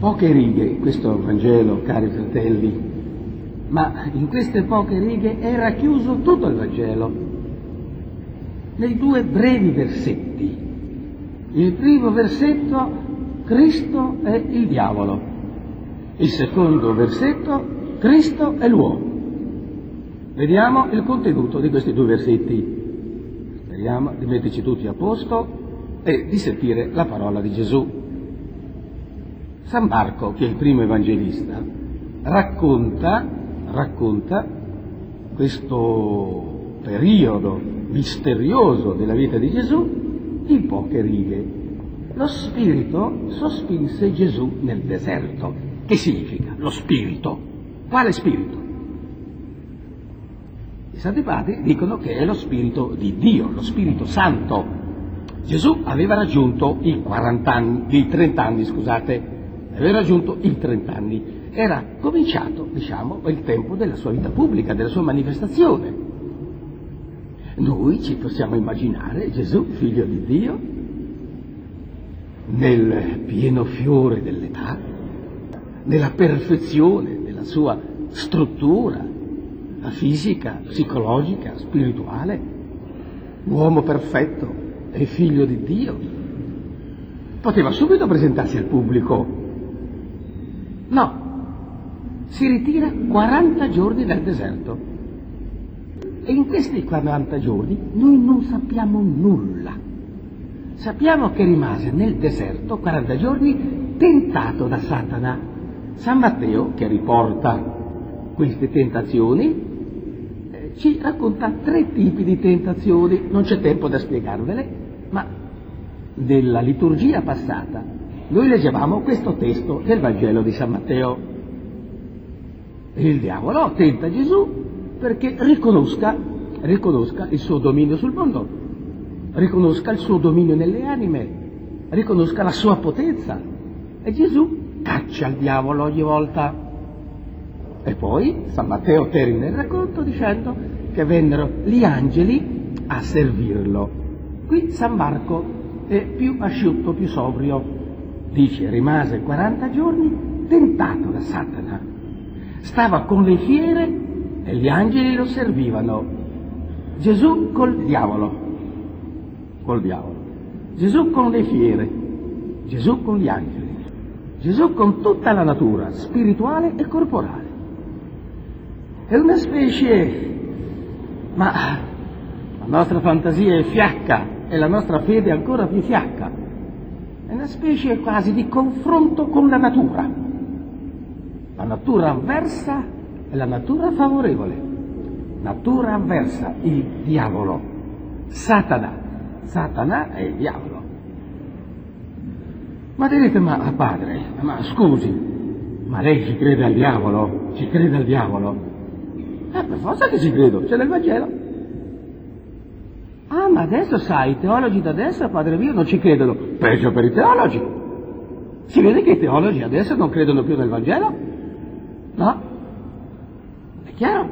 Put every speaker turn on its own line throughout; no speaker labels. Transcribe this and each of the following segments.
Poche righe questo Vangelo, cari fratelli, ma in queste poche righe è racchiuso tutto il Vangelo, nei 2 brevi versetti. Il primo versetto, Cristo è il diavolo. Il secondo versetto, Cristo è l'uomo. Vediamo il contenuto di questi 2 versetti. Speriamo di metterci tutti a posto e di sentire la parola di Gesù. San Marco, che è il primo evangelista, racconta questo periodo misterioso della vita di Gesù in poche righe. Lo Spirito sospinse Gesù nel deserto. Che significa lo Spirito? Quale Spirito? I Santi Padri dicono che è lo Spirito di Dio, lo Spirito Santo. Gesù aveva raggiunto i 30 anni, aveva raggiunto i 30 anni. Era cominciato, il tempo della sua vita pubblica, della sua manifestazione. Noi ci possiamo immaginare Gesù, figlio di Dio, nel pieno fiore dell'età, nella perfezione della sua struttura fisica, psicologica, spirituale, uomo perfetto e figlio di Dio. Poteva subito presentarsi al pubblico. No, si ritira 40 giorni dal deserto e in questi 40 giorni noi non sappiamo nulla. Sappiamo che rimase nel deserto 40 giorni tentato da Satana. San Matteo, che riporta queste tentazioni, ci racconta 3 tipi di tentazioni. Non c'è tempo da spiegarvele, ma nella liturgia passata noi leggevamo questo testo del Vangelo di San Matteo. Il diavolo tenta Gesù perché riconosca il suo dominio sul mondo, riconosca il suo dominio nelle anime, riconosca la sua potenza. E Gesù caccia il diavolo ogni volta. E poi San Matteo termina il racconto dicendo che vennero gli angeli a servirlo. Qui San Marco è più asciutto, più sobrio. Dice, rimase 40 giorni tentato da Satana. Stava con le fiere e gli angeli lo servivano. Gesù col diavolo. Gesù con le fiere. Gesù con gli angeli. Gesù con tutta la natura, spirituale e corporale. È una specie, ma la nostra fantasia è fiacca e la nostra fede è ancora più fiacca. È una specie quasi di confronto con la natura avversa e la natura favorevole. Natura avversa, il diavolo, Satana è il diavolo. Ma direte, ma padre, ma scusi, ma lei ci crede al diavolo? Ci crede al diavolo? Per forza che ci credo, c'è nel Vangelo. Ah, ma adesso sai, i teologi da adesso, padre mio, non ci credono. Peggio per i teologi. Si vede che i teologi adesso non credono più nel Vangelo? No? È chiaro?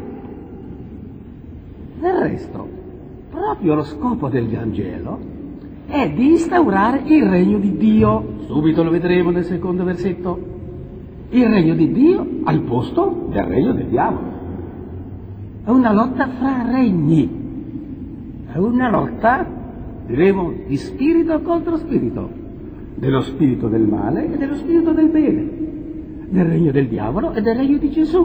Del resto, proprio lo scopo del Vangelo è di instaurare il regno di Dio. Subito lo vedremo nel secondo versetto. Il regno di Dio al posto del regno del diavolo. È una lotta fra regni, è una lotta, diremo, di spirito contro spirito, dello spirito del male e dello spirito del bene, del regno del diavolo e del regno di Gesù.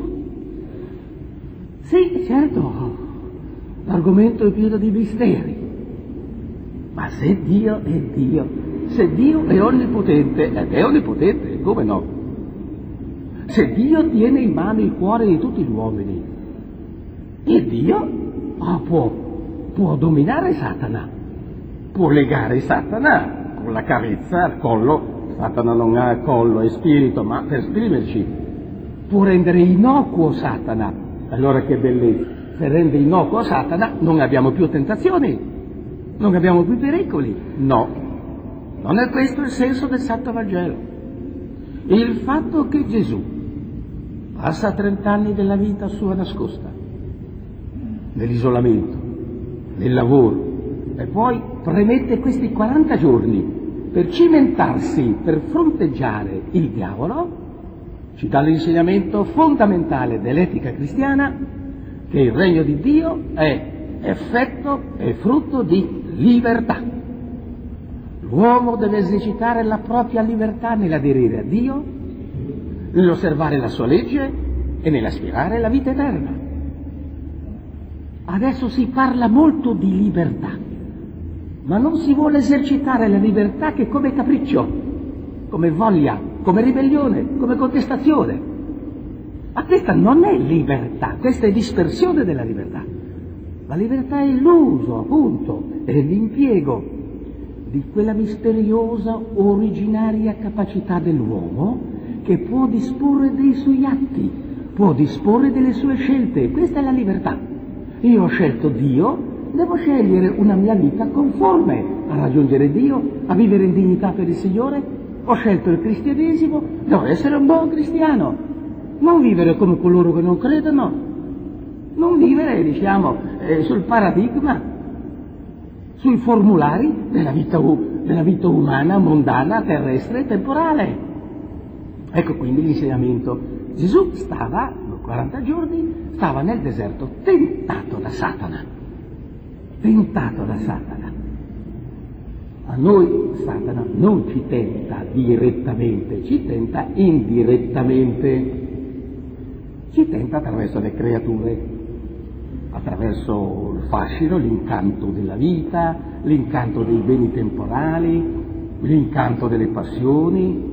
Sì, certo, l'argomento è pieno di misteri, ma se Dio è Dio, se Dio è onnipotente, ed è onnipotente, come no? Se Dio tiene in mano il cuore di tutti gli uomini, e Dio può dominare Satana, può legare Satana con la carezza al collo. Satana non ha collo, è spirito, ma per esprimerci può rendere innocuo Satana. Allora che bellezza! Se rende innocuo Satana non abbiamo più tentazioni, non abbiamo più pericoli. No, non è questo il senso del Santo Vangelo. Il fatto che Gesù passa 30 anni della vita sua nascosta, nell'isolamento, nel lavoro, e poi premette questi 40 giorni per cimentarsi, per fronteggiare il diavolo, ci dà l'insegnamento fondamentale dell'etica cristiana che il regno di Dio è effetto e frutto di libertà. L'uomo deve esercitare la propria libertà nell'aderire a Dio, nell'osservare la sua legge e nell'aspirare alla vita eterna. Adesso si parla molto di libertà, ma non si vuole esercitare la libertà che come capriccio, come voglia, come ribellione, come contestazione. Ma questa non è libertà, questa è dispersione della libertà. La libertà è l'uso, appunto, è l'impiego di quella misteriosa, originaria capacità dell'uomo che può disporre dei suoi atti, può disporre delle sue scelte. Questa è la libertà. Io ho scelto Dio, devo scegliere una mia vita conforme a raggiungere Dio, a vivere in dignità per il Signore. Ho scelto il cristianesimo, devo essere un buon cristiano, non vivere come coloro che non credono, non vivere, sul paradigma, sui formulari della vita umana, mondana, terrestre e temporale. Ecco quindi l'insegnamento. Gesù stava, 40 giorni, stava nel deserto tentato da Satana. Tentato da Satana. A noi Satana non ci tenta direttamente, ci tenta indirettamente. Ci tenta attraverso le creature, attraverso il fascino, l'incanto della vita, l'incanto dei beni temporali, l'incanto delle passioni.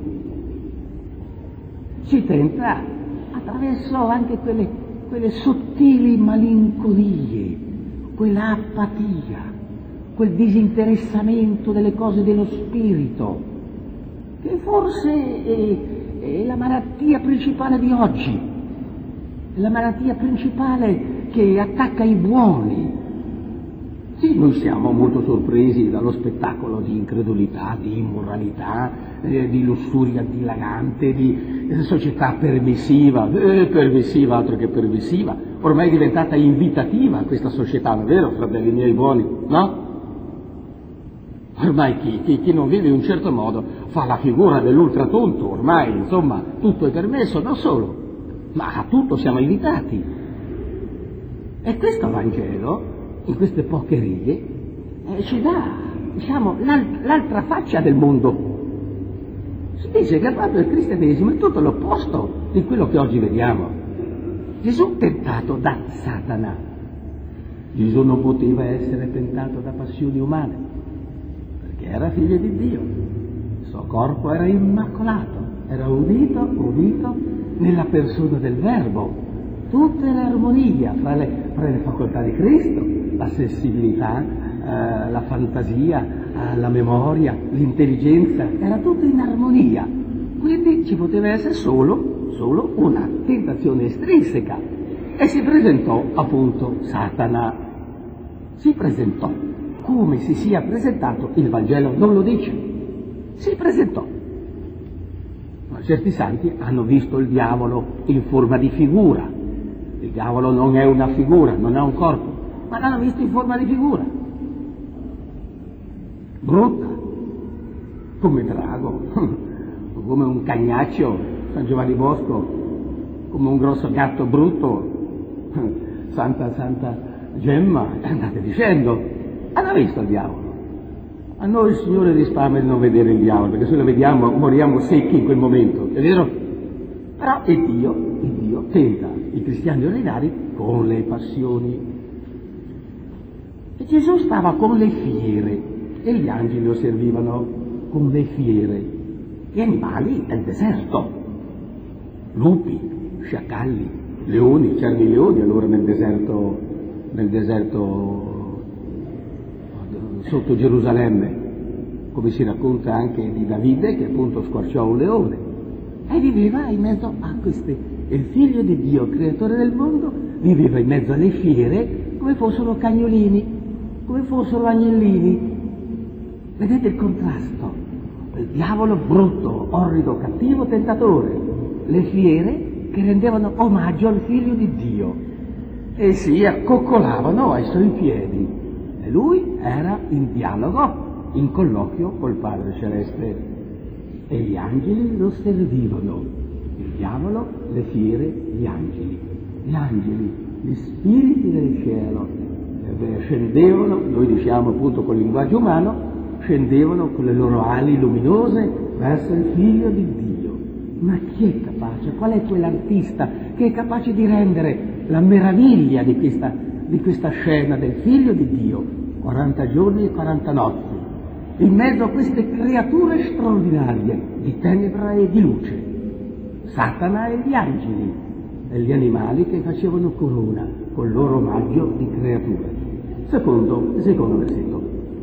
Ci tenta attraverso anche quelle sottili malinconie, quella apatia, quel disinteressamento delle cose dello spirito, che forse è la malattia principale di oggi, è la malattia principale che attacca i buoni. Sì, noi siamo molto sorpresi dallo spettacolo di incredulità, di immoralità, di lussuria dilagante, di società permissiva, permissiva, altro che permissiva, ormai è diventata invitativa questa società, non è vero, fratelli miei buoni, no? Ormai chi non vive in un certo modo fa la figura dell'ultratonto, ormai insomma tutto è permesso, non solo, ma a tutto siamo invitati. E questo Vangelo, in queste poche righe, ci dà, l'altra faccia del mondo. Si dice che proprio il cristianesimo è tutto l'opposto di quello che oggi vediamo. Gesù tentato da Satana. Gesù non poteva essere tentato da passioni umane, perché era figlio di Dio. Il suo corpo era immacolato, era unito nella persona del Verbo. Tutto era armonia fra le facoltà di Cristo, la sensibilità, la fantasia, la memoria, l'intelligenza, era tutto in armonia. Quindi ci poteva essere solo una tentazione estrinseca. E si presentò appunto Satana. Si presentò come si sia presentato, il Vangelo non lo dice. Si presentò. Ma certi santi hanno visto il diavolo in forma di figura. Il diavolo non è una figura, non è un corpo, ma l'hanno visto in forma di figura. Brutta, come drago, come un cagnaccio, San Giovanni Bosco, come un grosso gatto brutto, santa Gemma, andate dicendo, hanno visto il diavolo. A noi il Signore risparmia di non vedere il diavolo, perché se lo vediamo moriamo secchi in quel momento, è vero? Però il Dio tenta i cristiani ordinari con le passioni. E Gesù stava con le fiere e gli angeli lo servivano con le fiere. Gli animali del deserto, lupi, sciacalli, leoni, c'erano i leoni allora nel deserto sotto Gerusalemme, come si racconta anche di Davide che appunto squarciò un leone e viveva in mezzo a queste. Il figlio di Dio, creatore del mondo, viveva in mezzo alle fiere come fossero cagnolini, come fossero agnellini. Vedete il contrasto? Il diavolo brutto, orrido, cattivo, tentatore. Le fiere che rendevano omaggio al figlio di Dio e si accoccolavano ai suoi piedi. E lui era in dialogo in colloquio col Padre Celeste e gli angeli lo servivano, il diavolo, le fiere, gli angeli, gli spiriti del cielo scendevano, noi diciamo appunto col linguaggio umano, scendevano con le loro ali luminose verso il Figlio di Dio. Ma chi è capace? Qual è quell'artista che è capace di rendere la meraviglia di questa scena del Figlio di Dio? 40 giorni e 40 notti, in mezzo a queste creature straordinarie di tenebra e di luce, Satana e gli angeli e gli animali che facevano corona col loro omaggio di creature. Secondo versetto.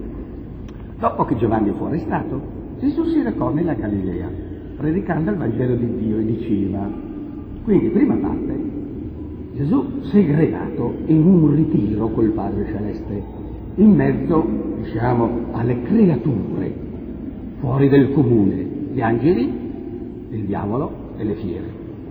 Dopo che Giovanni fu arrestato, Gesù si recò nella Galilea, predicando il Vangelo di Dio e diceva. Quindi, prima parte, Gesù segregato in un ritiro col Padre Celeste, in mezzo, diciamo, alle creature, fuori del comune, gli angeli, il diavolo e le fiere.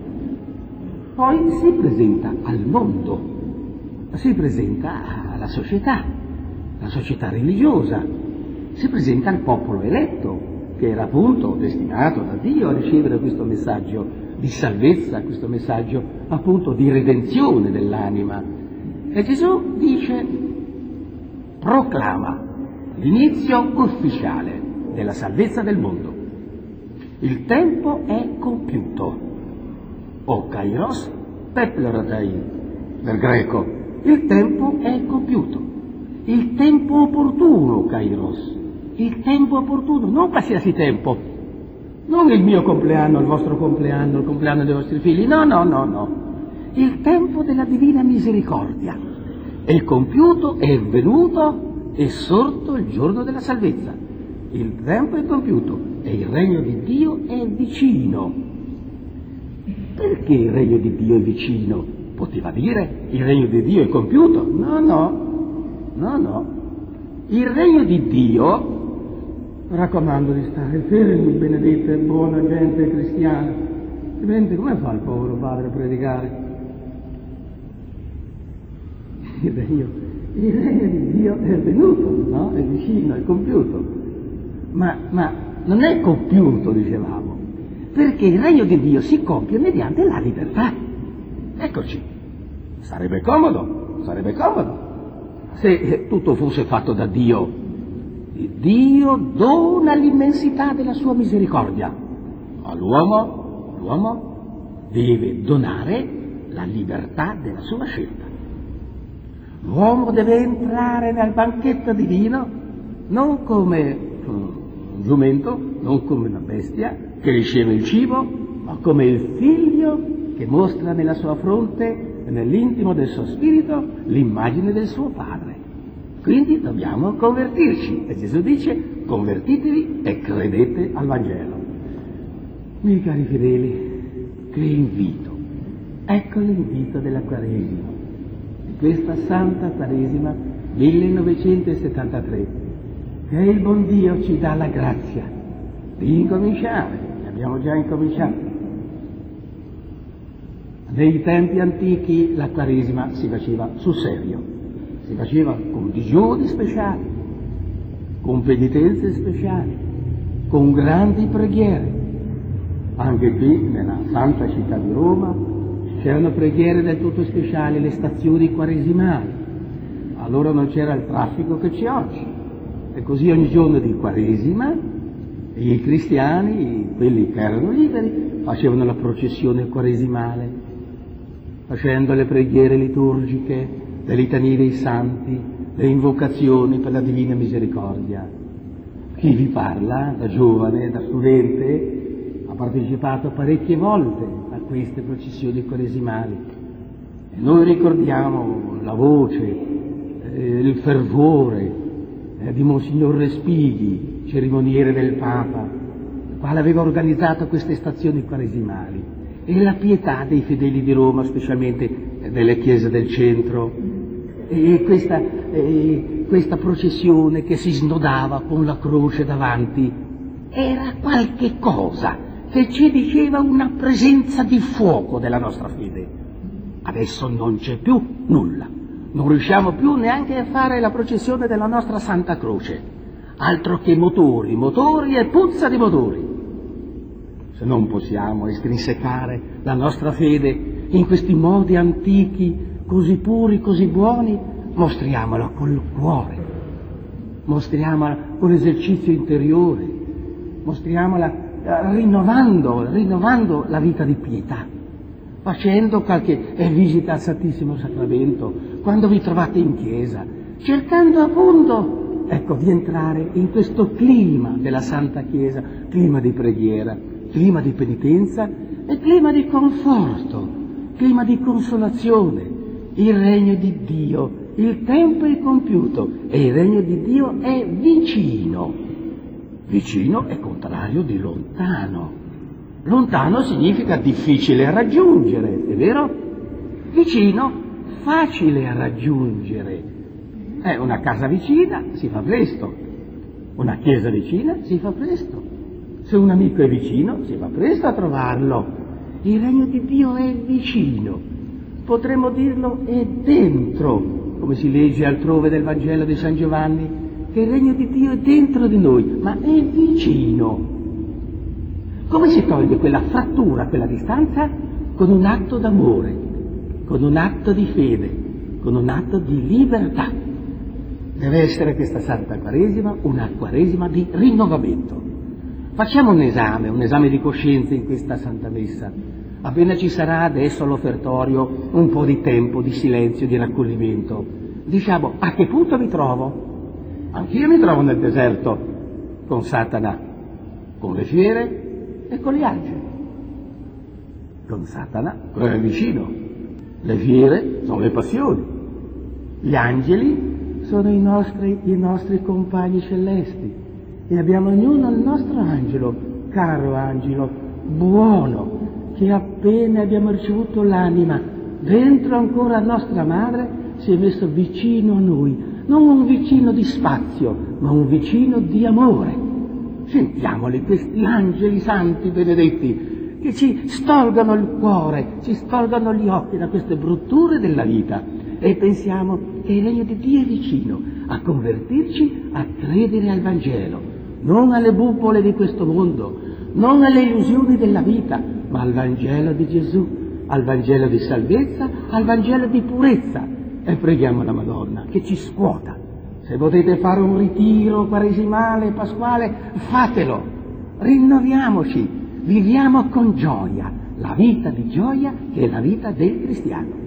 Poi si presenta al mondo, si presenta alla società, la società religiosa, si presenta al popolo eletto, che era appunto destinato da Dio a ricevere questo messaggio di salvezza, questo messaggio appunto di redenzione dell'anima. E Gesù dice, proclama l'inizio ufficiale della salvezza del mondo. Il tempo è compiuto. O kairos peplerotai, del greco. Il tempo è compiuto. Il tempo opportuno, kairos. Il tempo opportuno, non qualsiasi tempo. Non il mio compleanno, il vostro compleanno, il compleanno dei vostri figli. No. Il tempo della divina misericordia. È compiuto, è venuto, è sorto il giorno della salvezza. Il tempo è compiuto e il regno di Dio è vicino. Perché il regno di Dio è vicino? Poteva dire il regno di Dio è compiuto? No. Il regno di Dio, raccomando di stare fermi, benedetta e buona gente cristiana. Altrimenti come fa il povero padre a predicare? Il regno di Dio è venuto, no? È vicino, è compiuto. Ma non è compiuto, dicevamo, perché il regno di Dio si compie mediante la libertà. Eccoci, sarebbe comodo se tutto fosse fatto da Dio. Dio dona l'immensità della sua misericordia, ma l'uomo deve donare la libertà della sua scelta. L'uomo deve entrare nel banchetto divino non come un giumento, non come una bestia che riceve il cibo, ma come il figlio che mostra nella sua fronte e nell'intimo del suo spirito l'immagine del suo padre. Quindi dobbiamo convertirci. E Gesù dice, convertitevi e credete al Vangelo. Miei cari fedeli, che invito. Ecco l'invito della Quaresima, di questa Santa Quaresima 1973, che il buon Dio ci dà la grazia di incominciare. Abbiamo già incominciato. Nei tempi antichi la Quaresima si faceva sul serio, si faceva con digiuni speciali, con penitenze speciali, con grandi preghiere. Anche qui, nella Santa Città di Roma, c'erano preghiere del tutto speciali, le stazioni quaresimali. Allora non c'era il traffico che c'è oggi. E così ogni giorno di Quaresima i cristiani, quelli che erano liberi, facevano la processione quaresimale, facendo le preghiere liturgiche, le litanie dei santi, le invocazioni per la divina misericordia. Chi vi parla, da giovane, da studente, ha partecipato parecchie volte a queste processioni quaresimali. E noi ricordiamo la voce, il fervore di Monsignor Respighi, cerimoniere del Papa, il quale aveva organizzato queste stazioni quaresimali, e la pietà dei fedeli di Roma, specialmente nelle chiese del centro, e questa processione che si snodava con la croce davanti, era qualche cosa che ci diceva una presenza di fuoco della nostra fede. Adesso non c'è più nulla, non riusciamo più neanche a fare la processione della nostra Santa Croce. altro che motori, motori e puzza di motori. Se non possiamo estrinsecare la nostra fede in questi modi antichi, così puri, così buoni, mostriamola col cuore, mostriamola con l'esercizio interiore, mostriamola rinnovando la vita di pietà, facendo qualche visita al Santissimo Sacramento, quando vi trovate in chiesa, cercando appunto, di entrare in questo clima della Santa Chiesa, clima di preghiera, clima di penitenza e clima di conforto, clima di consolazione. Il regno di Dio, il tempo è compiuto e il regno di Dio è vicino. Vicino è contrario di lontano. Lontano significa difficile a raggiungere, è vero? Vicino, facile a raggiungere. Una casa vicina si fa presto, una chiesa vicina si fa presto. Se un amico è vicino si fa presto a trovarlo. Il regno di Dio è vicino, potremmo dirlo è dentro, come si legge altrove del Vangelo di San Giovanni, che il regno di Dio è dentro di noi, ma è vicino. Come si toglie quella frattura, quella distanza? Con un atto d'amore, con un atto di fede, con un atto di libertà. Deve essere questa Santa Quaresima una Quaresima di rinnovamento. Facciamo un esame di coscienza in questa Santa Messa. Appena ci sarà adesso all'offertorio un po' di tempo, di silenzio, di raccoglimento, diciamo a che punto mi trovo? Anch'io mi trovo nel deserto con Satana, con le fiere e con gli angeli. Con Satana, quello è vicino. Le fiere sono le passioni. Gli angeli sono i nostri compagni celesti. E abbiamo ognuno il nostro angelo, caro angelo, buono, che appena abbiamo ricevuto l'anima, dentro ancora nostra madre, si è messo vicino a noi. Non un vicino di spazio, ma un vicino di amore. Sentiamoli questi angeli santi benedetti che ci stolgono il cuore, ci stolgono gli occhi da queste brutture della vita e pensiamo che il regno di Dio è vicino a convertirci, a credere al Vangelo, non alle bupole di questo mondo, non alle illusioni della vita, ma al Vangelo di Gesù, al Vangelo di salvezza, al Vangelo di purezza. E preghiamo la Madonna che ci scuota. Se potete fare un ritiro quaresimale, pasquale, fatelo. Rinnoviamoci, viviamo con gioia la vita di gioia che è la vita del cristiano.